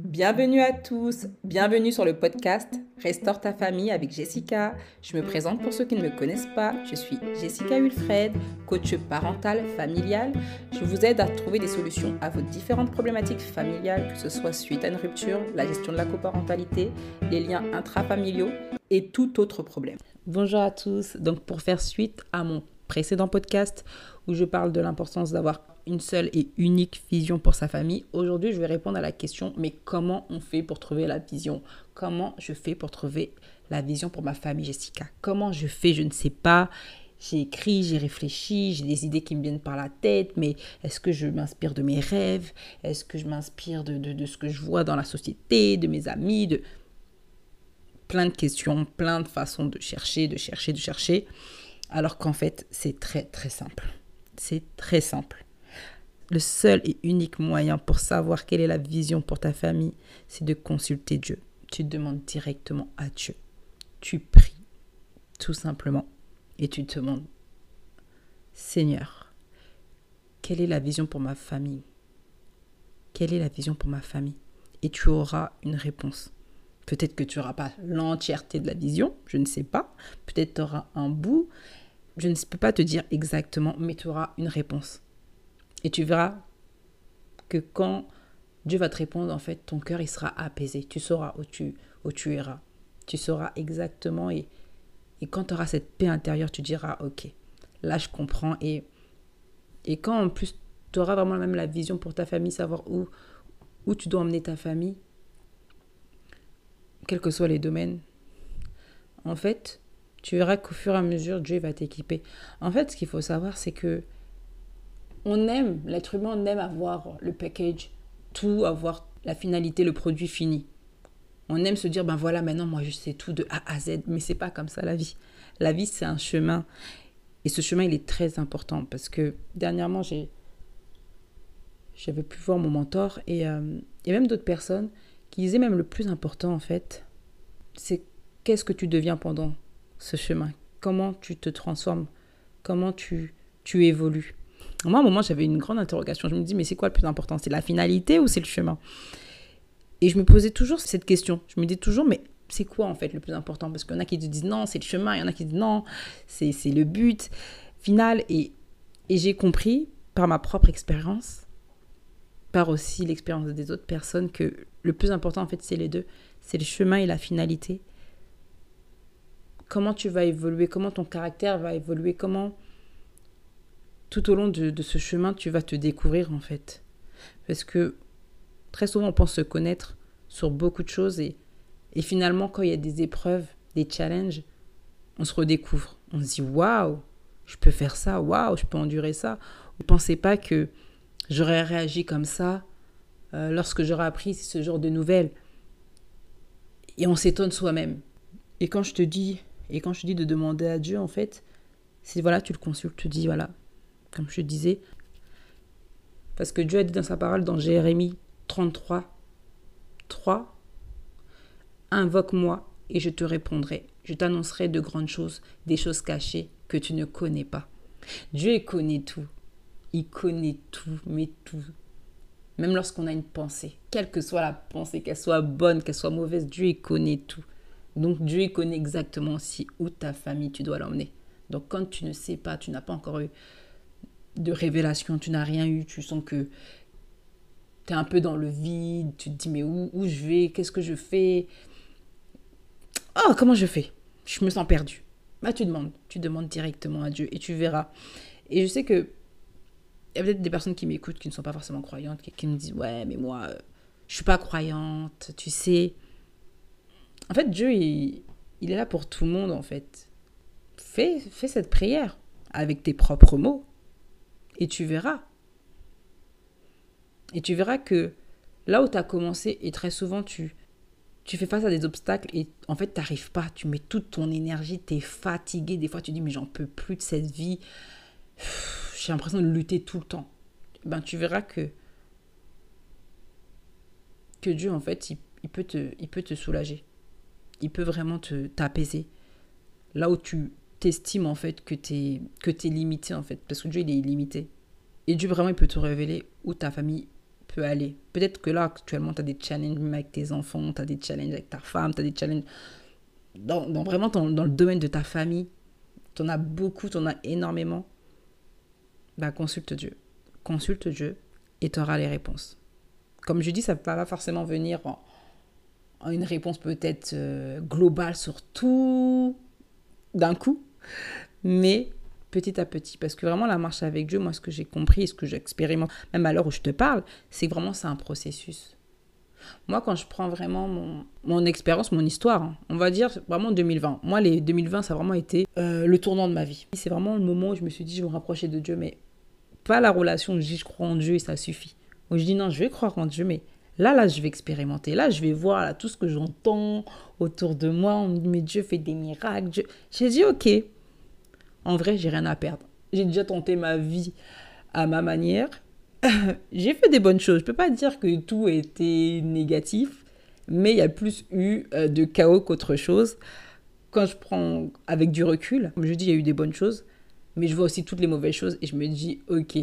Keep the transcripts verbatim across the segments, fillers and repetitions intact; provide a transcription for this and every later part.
Bienvenue à tous, bienvenue sur le podcast Restaure ta famille avec Jessica. Je me présente pour ceux qui ne me connaissent pas, je suis Jessica Wilfred, coach parental familial. Je vous aide à trouver des solutions à vos différentes problématiques familiales, que ce soit suite à une rupture, la gestion de la coparentalité, les liens intrafamiliaux et tout autre problème. Bonjour à tous, donc pour faire suite à mon précédent podcast où je parle de l'importance d'avoir une seule et unique vision pour sa famille. Aujourd'hui, je vais répondre à la question, mais comment on fait pour trouver la vision? Comment je fais pour trouver la vision pour ma famille, Jessica? Comment je fais? Je ne sais pas. J'ai écrit, j'ai réfléchi, j'ai des idées qui me viennent par la tête, mais est-ce que je m'inspire de mes rêves? Est-ce que je m'inspire de, de, de ce que je vois dans la société, de mes amis, de plein de questions, plein de façons de chercher, de chercher, de chercher, alors qu'en fait, c'est très, très simple. C'est très simple. Le seul et unique moyen pour savoir quelle est la vision pour ta famille, c'est de consulter Dieu. Tu demandes directement à Dieu. Tu pries, tout simplement, et tu te demandes, Seigneur, quelle est la vision pour ma famille? Quelle est la vision pour ma famille? Et tu auras une réponse. Peut-être que tu n'auras pas l'entièreté de la vision, je ne sais pas. Peut-être tu auras un bout. Je ne peux pas te dire exactement, mais tu auras une réponse. Et tu verras que quand Dieu va te répondre, en fait, ton cœur, il sera apaisé. Tu sauras où tu, où tu iras. Tu sauras exactement. Et, et quand tu auras cette paix intérieure, tu diras, ok, là, je comprends. Et, et quand, en plus, tu auras vraiment même la vision pour ta famille, savoir où, où tu dois emmener ta famille, quels que soient les domaines, en fait, tu verras qu'au fur et à mesure, Dieu va t'équiper. En fait, ce qu'il faut savoir, c'est que on aime, l'être humain, on aime avoir le package, tout, avoir la finalité, le produit fini. On aime se dire, ben voilà, maintenant, moi, je sais tout de A à Z. Mais c'est pas comme ça, la vie. La vie, c'est un chemin. Et ce chemin, il est très important. Parce que, dernièrement, j'ai, j'avais pu voir mon mentor. Et euh, il y a même d'autres personnes qui disaient même le plus important, en fait, c'est qu'est-ce que tu deviens pendant ce chemin? Comment tu te transformes? Comment tu, tu évolues? Moi, à un moment, j'avais une grande interrogation. Je me dis, mais c'est quoi le plus important? C'est la finalité ou c'est le chemin? Et je me posais toujours cette question. Je me dis toujours, mais c'est quoi en fait le plus important? Parce qu'il y en a qui te disent non, c'est le chemin. Il y en a qui disent non, c'est, c'est le but final. Et, et j'ai compris par ma propre expérience, par aussi l'expérience des autres personnes, que le plus important en fait, c'est les deux. C'est le chemin et la finalité. Comment tu vas évoluer? Comment ton caractère va évoluer? Comment... tout au long de, de ce chemin, tu vas te découvrir en fait. Parce que très souvent, on pense se connaître sur beaucoup de choses et, et finalement, quand il y a des épreuves, des challenges, on se redécouvre. On se dit, waouh, je peux faire ça, waouh, je peux endurer ça. Vous ne pensez pas que j'aurais réagi comme ça euh, lorsque j'aurais appris ce genre de nouvelles. Et on s'étonne soi-même. Et quand je te dis, et quand je te dis de demander à Dieu, en fait, c'est voilà, tu le consultes, tu te dis, voilà, comme je disais, parce que Dieu a dit dans sa parole, dans Jérémie trente-trois, trois, invoque-moi et je te répondrai. Je t'annoncerai de grandes choses, des choses cachées que tu ne connais pas. Dieu, il connaît tout. Il connaît tout, mais tout. Même lorsqu'on a une pensée, quelle que soit la pensée, qu'elle soit bonne, qu'elle soit mauvaise, Dieu, il connaît tout. Donc, Dieu, il connaît exactement aussi où ta famille, tu dois l'emmener. Donc, quand tu ne sais pas, tu n'as pas encore eu de révélation, tu n'as rien eu, tu sens que tu es un peu dans le vide, tu te dis mais où, où je vais, qu'est-ce que je fais? Oh, comment je fais? Je me sens perdue. Bah, tu demandes, tu demandes directement à Dieu et tu verras. Et je sais que il y a peut-être des personnes qui m'écoutent qui ne sont pas forcément croyantes, qui, qui me disent ouais, mais moi, euh, je suis pas croyante, tu sais. En fait, Dieu, il, il est là pour tout le monde, en fait. Fais, fais cette prière avec tes propres mots. Et tu verras. Et tu verras que là où tu as commencé, et très souvent, tu, tu fais face à des obstacles et en fait, tu n'arrives pas. Tu mets toute ton énergie, tu es fatigué. Des fois, tu dis, mais j'en peux plus de cette vie. J'ai l'impression de lutter tout le temps. Ben, tu verras que, que Dieu, en fait, il, il, peut te, il peut te soulager. Il peut vraiment te, t'apaiser. Là où tu t'estimes, en fait, que tu es que t'es limité, en fait. Parce que Dieu, il est illimité. Et Dieu, vraiment, il peut te révéler où ta famille peut peut aller. Peut-être que là, actuellement, tu as des challenges même avec tes enfants, tu as des challenges avec ta femme, tu as des challenges dans, dans vraiment dans, dans le domaine de ta famille. Tu en as beaucoup, tu en as énormément. Bah, consulte Dieu. Consulte Dieu et tu auras les réponses. Comme je dis, ça ne va pas forcément venir en, en une réponse peut-être euh, globale sur tout d'un coup, mais petit à petit. Parce que vraiment, la marche avec Dieu, moi, ce que j'ai compris et ce que j'expérimente, même à l'heure où je te parle, c'est que vraiment, c'est un processus. Moi, quand je prends vraiment mon, mon expérience, mon histoire, hein, on va dire vraiment deux mille vingt. Moi, les deux mille vingt, ça a vraiment été euh, le tournant de ma vie. C'est vraiment le moment où je me suis dit, je vais me rapprocher de Dieu, mais pas la relation où je dis, je crois en Dieu et ça suffit. Où je dis, non, je vais croire en Dieu, mais là, là, je vais expérimenter. Là, je vais voir là, tout ce que j'entends autour de moi. On me dit, mais Dieu fait des miracles. Dieu... J'ai dit, ok. En vrai, j'ai rien à perdre. J'ai déjà tenté ma vie à ma manière. J'ai fait des bonnes choses. Je ne peux pas dire que tout était négatif, mais il y a plus eu euh, de chaos qu'autre chose. Quand je prends avec du recul, comme je dis, il y a eu des bonnes choses, mais je vois aussi toutes les mauvaises choses et je me dis, ok,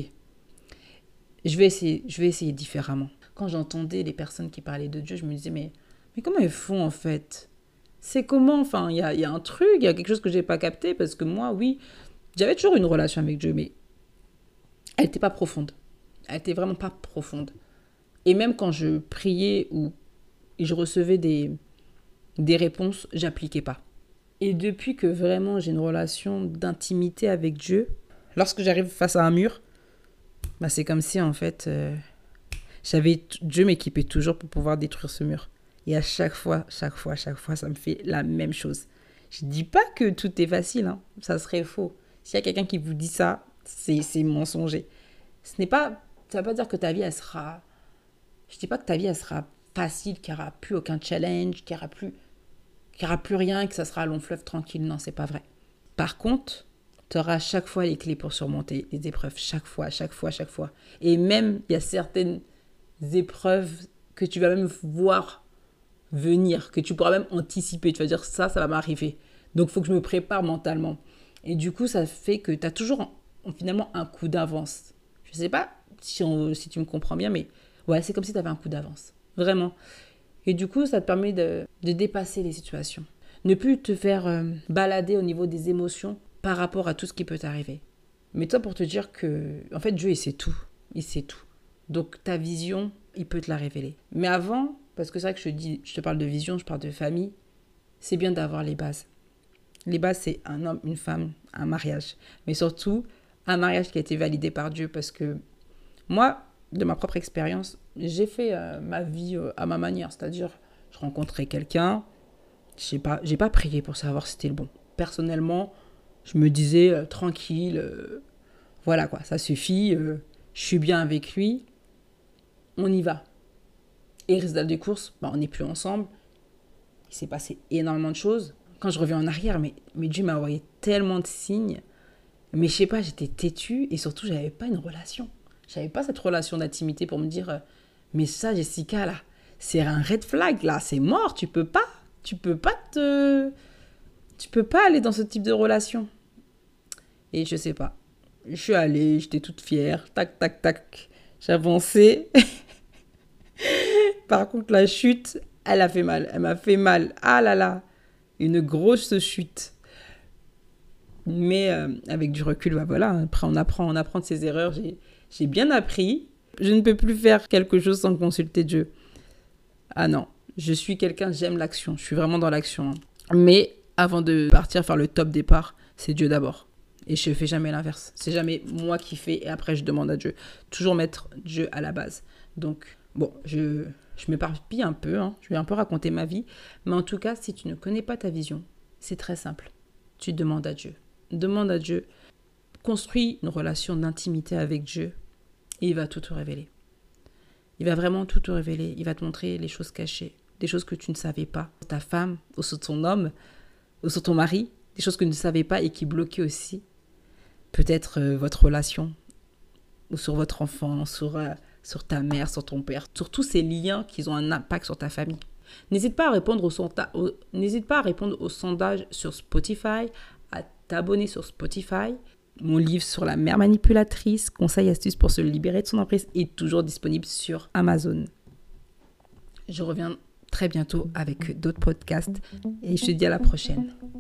je vais essayer, je vais essayer différemment. Quand j'entendais les personnes qui parlaient de Dieu, je me disais, mais, mais comment ils font en fait ? C'est comment ? Enfin, il y a, y a un truc, il y a quelque chose que je n'ai pas capté, parce que moi, oui, j'avais toujours une relation avec Dieu, mais elle n'était pas profonde. Elle n'était vraiment pas profonde. Et même quand je priais ou je recevais des, des réponses, j'appliquais pas. Et depuis que vraiment j'ai une relation d'intimité avec Dieu, lorsque j'arrive face à un mur, bah c'est comme si en fait, euh, j'avais Dieu m'équipait toujours pour pouvoir détruire ce mur. Et à chaque fois, chaque fois, chaque fois, ça me fait la même chose. Je ne dis pas que tout est facile, hein. Ça serait faux. S'il y a quelqu'un qui vous dit ça, c'est, c'est mensonger. Ce n'est pas, ça ne veut pas dire que ta vie, elle sera... Je ne dis pas que ta vie, elle sera facile, qu'il n'y aura plus aucun challenge, qu'il n'y aura plus, qu'il n'y aura plus rien, que ça sera un long fleuve tranquille. Non, ce n'est pas vrai. Par contre, tu auras à chaque fois les clés pour surmonter les épreuves. Chaque fois, chaque fois, chaque fois. Et même, il y a certaines épreuves que tu vas même voir venir, que tu pourras même anticiper. Tu vas dire, ça, ça va m'arriver. Donc, il faut que je me prépare mentalement. Et du coup, ça fait que tu as toujours finalement un coup d'avance. Je ne sais pas si, on, si tu me comprends bien, mais ouais, c'est comme si tu avais un coup d'avance. Vraiment. Et du coup, ça te permet de, de dépasser les situations. Ne plus te faire euh, balader au niveau des émotions par rapport à tout ce qui peut t'arriver. Mais toi, pour te dire que, en fait, Dieu, il sait tout. Il sait tout. Donc, ta vision, il peut te la révéler. Mais avant, parce que c'est vrai que je te, dis, je te parle de vision, je parle de famille, c'est bien d'avoir les bases. Les bases, c'est un homme, une femme, un mariage. Mais surtout, un mariage qui a été validé par Dieu. Parce que moi, de ma propre expérience, j'ai fait euh, ma vie euh, à ma manière. C'est-à-dire, je rencontrais quelqu'un, je n'ai pas, j'ai pas prié pour savoir si c'était le bon. Personnellement, je me disais, euh, tranquille, euh, voilà quoi, ça suffit, euh, je suis bien avec lui, on y va. Et résultat des courses, bah, on n'est plus ensemble. Il s'est passé énormément de choses. Quand je reviens en arrière, mais, mais Dieu m'a envoyé tellement de signes. Mais je sais pas, j'étais têtue et surtout, j'avais pas une relation. J'avais pas cette relation d'intimité pour me dire, euh, mais ça, Jessica, là, c'est un red flag, là, c'est mort, tu peux pas. Tu peux pas te... Tu peux pas aller dans ce type de relation. Et je sais pas. Je suis allée, j'étais toute fière, tac, tac, tac. J'avançais. Par contre, la chute, elle a fait mal. Elle m'a fait mal. Ah là là. Une grosse chute. Mais euh, avec du recul, bah voilà. Après, on apprend, on apprend de ses erreurs. J'ai, j'ai bien appris. Je ne peux plus faire quelque chose sans consulter Dieu. Ah non. Je suis quelqu'un, j'aime l'action. Je suis vraiment dans l'action. Mais avant de partir faire le top départ, c'est Dieu d'abord. Et je ne fais jamais l'inverse. C'est jamais moi qui fais et après je demande à Dieu. Toujours mettre Dieu à la base. Donc, bon, je, je m'éparpille un peu. Hein. Je vais un peu raconter ma vie. Mais en tout cas, si tu ne connais pas ta vision, c'est très simple. Tu demandes à Dieu. Demande à Dieu. Construis une relation d'intimité avec Dieu. Et il va tout te révéler. Il va vraiment tout te révéler. Il va te montrer les choses cachées. Des choses que tu ne savais pas. Sur ta femme, ou sur ton homme, ou sur ton mari. Des choses que tu ne savais pas et qui bloquaient aussi. Peut-être euh, votre relation. Ou sur votre enfant, sur, euh, sur ta mère, sur ton père. Sur tous ces liens qui ont un impact sur ta famille. N'hésite pas à répondre au, sonda- au, n'hésite pas à répondre au sondage sur Spotify. À t'abonner sur Spotify. Mon livre sur la mère manipulatrice, conseils et astuces pour se libérer de son emprise, est toujours disponible sur Amazon. Je reviens très bientôt avec d'autres podcasts et je te dis à la prochaine.